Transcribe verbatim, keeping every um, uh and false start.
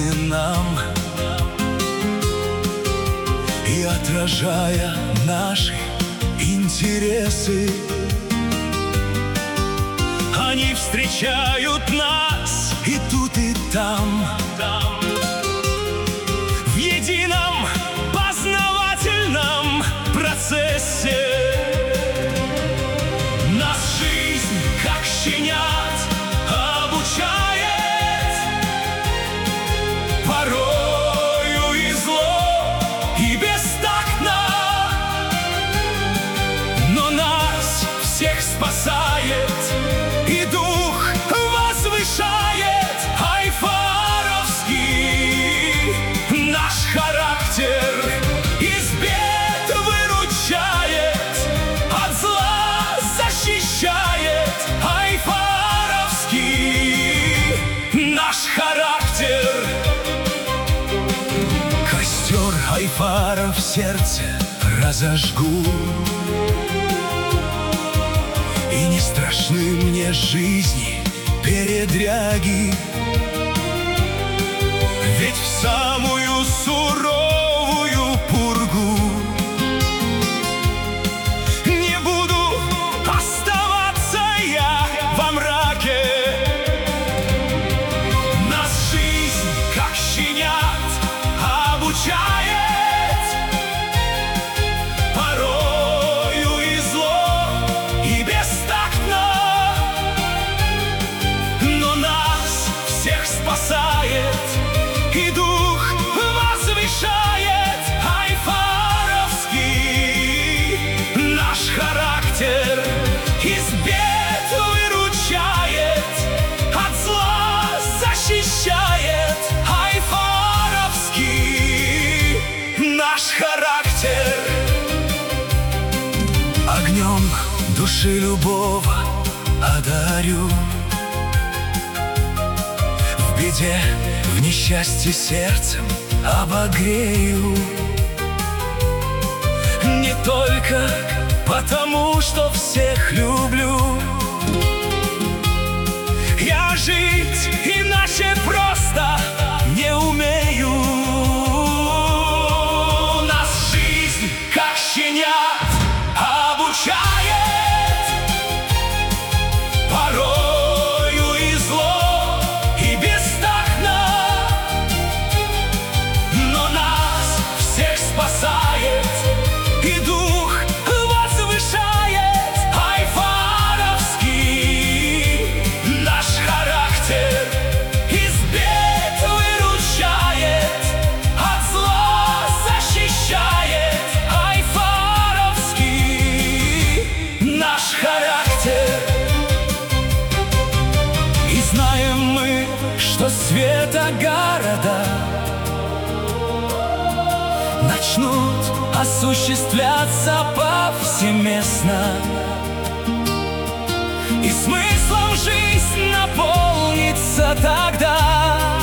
нам, и отражая наши интересы, они встречают нас и тут, и там, в едином познавательном процессе. Нас жизнь, как щенят, обучает порою и зло, и бестактно, но нас всех спасает и дух возвышает айфаровский. Наш характер из бед выручает, от зла защищает айфаровский. Наш характер. Костер айфара в сердце разожгу, и не страшны мне жизни передряги, ведь в самую суровую пургу не буду оставаться я во мраке. Нас жизнь, как щенят, обучает порою и зло, и бестактно, но нас всех спасает и дух возвышает айфаровский. Наш характер из бед выручает, от зла защищает айфаровский. Наш характер. Огнем души любого одарю, в беде, в несчастье сердцем обогрею. Не только потому, что всех люблю, я жить иначе просто не умею. Нас жизнь, как щенят, обучает порою и зло, и бестактно, но нас всех спасает и дух возвышает айфаровский. Наш характер из бед выручает, от зла защищает айфаровский. Наш характер. И знаем мы, что света города начнут осуществляться повсеместно, и смыслом жизнь наполнится тогда.